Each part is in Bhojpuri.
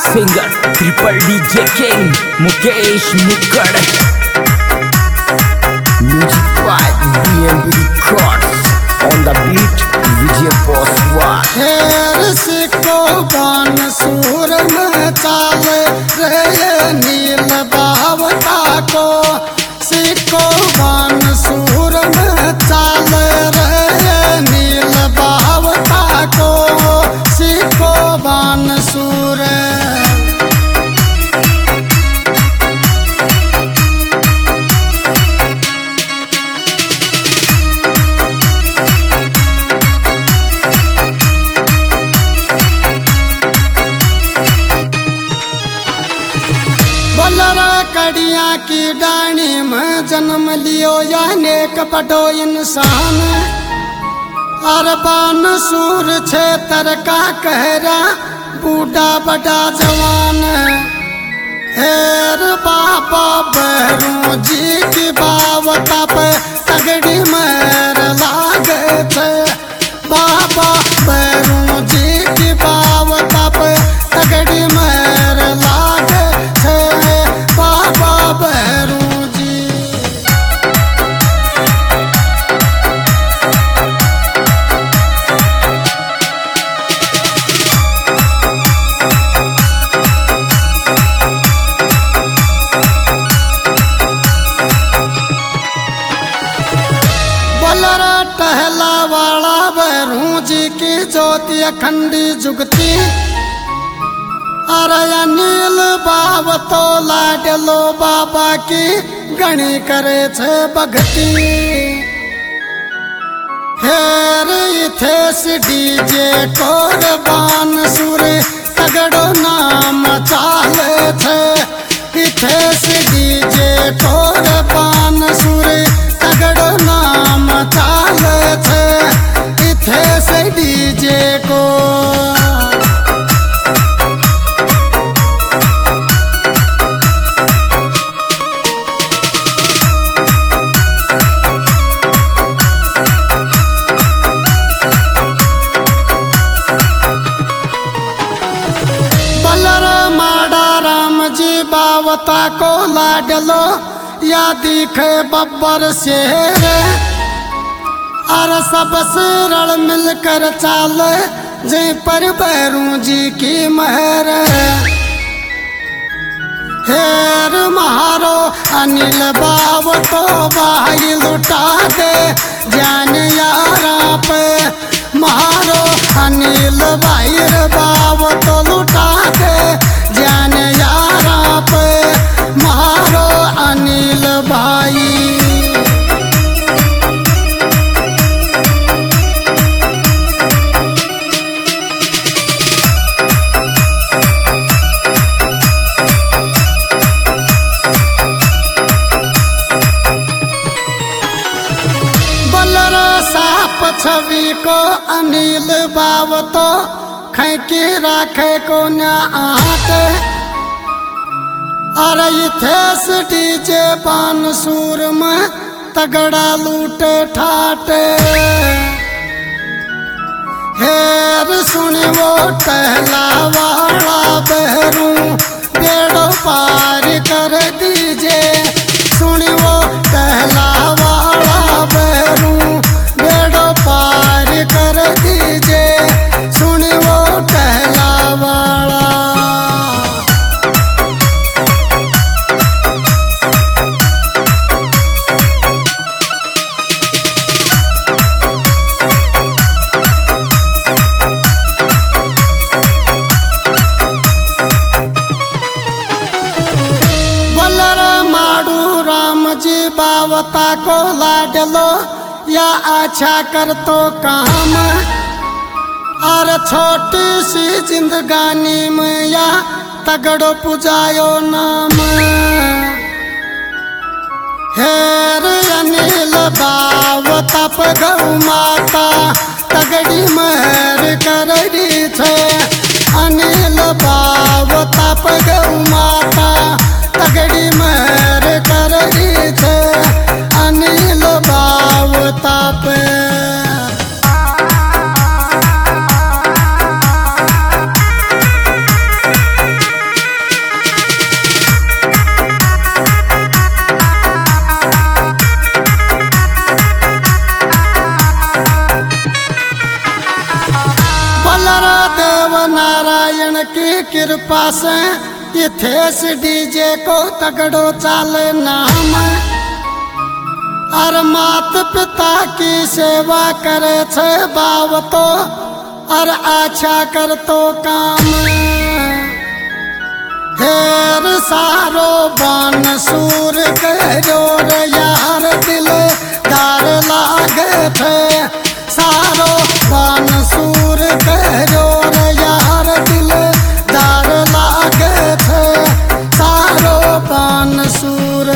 singer Triple DJ King Mukesh Mukad. Music by BMB Records. On the beat Vijay Poswa. सिको बान सूर में चाले रे नील बावता को सिको बान सूर में चाले रे नील बावता को सिको बान सूर कड़िया की डाणी में जन्म लियो या नेक बड़ो इंसान अरबान सूर क्षेत्र का कहरा बूढ़ा बड़ा जवान हेर बाबा बहरू जी की बावता पे तगड़ी मेर लागे थे बाबा बहरू जी की बावता पे तगड़ी मेर लागे थे बाबा बहरू जी बलरा टहला वाला बहरू जी की ज्योति अखंडी जुगती अरे अनिल बावतो लाडलो बाबा की गणी करे छे भक्ति हेर इथेस डीजे कोरबान सुर तगड़ो नाम चाले छे इथेस डीजे कोरबान सुर तगड़ो नाम चाले छे इथेस डीजे को बावता को लाडलो या दिखे बब्बर शेर और सब रल मिलकर चाले जे पर बहरू जी की महर हेर महारो अनिल बावतो भाई लुटा दे जान यारा पे महारो अनिल भाई बावतो लुटा दे जान यारा पे महारो अनिल भाई बलरा साप छवि को अनिल बावतो खैकी राखे को न आते अरे इथेस डीजे बान सूर में तगड़ा लूटे ठाटे हेर सुनी वो टहला वाला बहरू बेड़ो पार कर दीजे सुनी वो टहला वाला बहरू बेड़ो पार कर दीजे सुनी वो टहला वाला बावता को लाडलो या अच्छा कर तो काम और छोटी सी जिंदगानी में या तगड़ो पुजायो नाम हेर अनिल बावता पे गौ माता तगड़ी महर करड़ी छे अनिल बावता पे गौ माता तगड़ी महर करड़ी छे अनिल बावता पे की कृपा से इथेस डीजे को तगड़ो चाले नाम। और मात पिता की सेवा करे छे बाव तो और अच्छा कर तो काम। हेर सारो बान सूर करो रे यार दिल दार लागे थे। सारो बान सूर करो रे यार दिल दार लागे थे। सारो बान सूर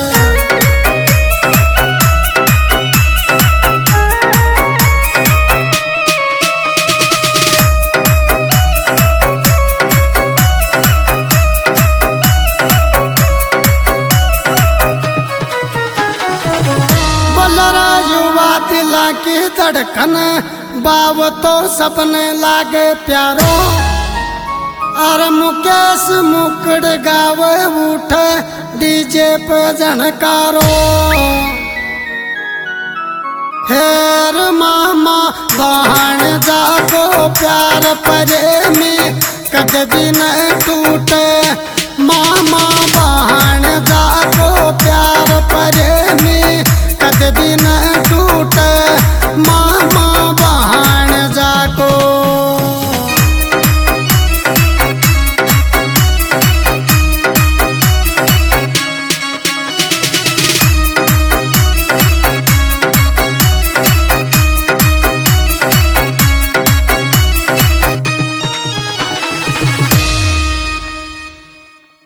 युवा दिला की धड़कन बाव तो सपने लागे प्यारो। और मुकेश मुकड़ गावे उठे डीजे पे झनकारो। हेर मामा बहन जागो प्यार प्रेमी कद भी न टूटे। मामा